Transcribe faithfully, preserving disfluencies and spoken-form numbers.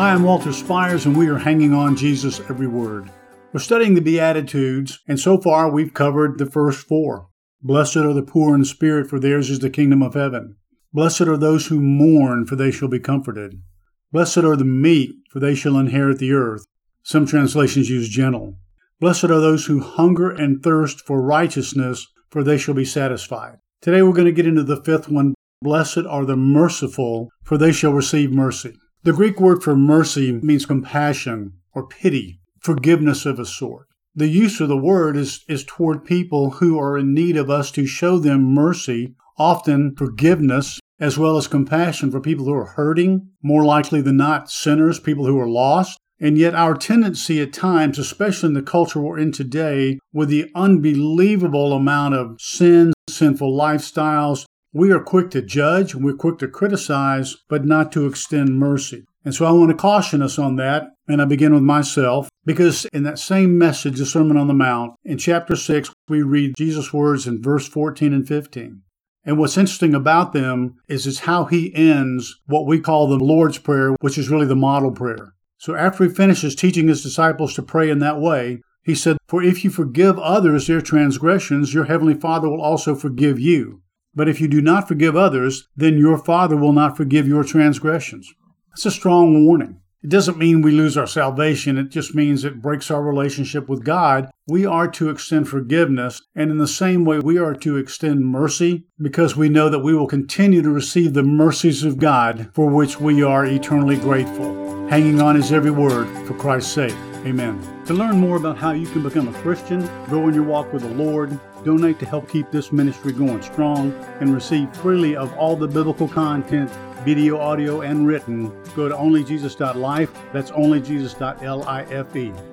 Hi, I'm Walter Spires, and we are hanging on Jesus every word. We're studying the Beatitudes, and so far we've covered the first four. Blessed are the poor in spirit, for theirs is the kingdom of heaven. Blessed are those who mourn, for they shall be comforted. Blessed are the meek, for they shall inherit the earth. Some translations use gentle. Blessed are those who hunger and thirst for righteousness, for they shall be satisfied. Today we're going to get into the fifth one. Blessed are the merciful, for they shall receive mercy. The Greek word for mercy means compassion or pity, forgiveness of a sort. The use of the word is, is toward people who are in need of us to show them mercy, often forgiveness, as well as compassion for people who are hurting, more likely than not sinners, people who are lost. And yet our tendency at times, especially in the culture we're in today, with the unbelievable amount of sin, sinful lifestyles, we are quick to judge, we're quick to criticize, but not to extend mercy. And so I want to caution us on that, and I begin with myself, because in that same message, the Sermon on the Mount, in chapter six, we read Jesus' words in verse fourteen and fifteen. And what's interesting about them is it's how he ends what we call the Lord's Prayer, which is really the model prayer. So after he finishes teaching his disciples to pray in that way, he said, "For if you forgive others their transgressions, your heavenly Father will also forgive you. But if you do not forgive others, then your Father will not forgive your transgressions." That's a strong warning. It doesn't mean we lose our salvation. It just means it breaks our relationship with God. We are to extend forgiveness, and in the same way, we are to extend mercy because we know that we will continue to receive the mercies of God for which we are eternally grateful. Hanging on his every word for Christ's sake. Amen. To learn more about how you can become a Christian, grow in your walk with the Lord, donate to help keep this ministry going strong, and receive freely of all the biblical content, video, audio, and written, go to only jesus dot life. That's only jesus dot life.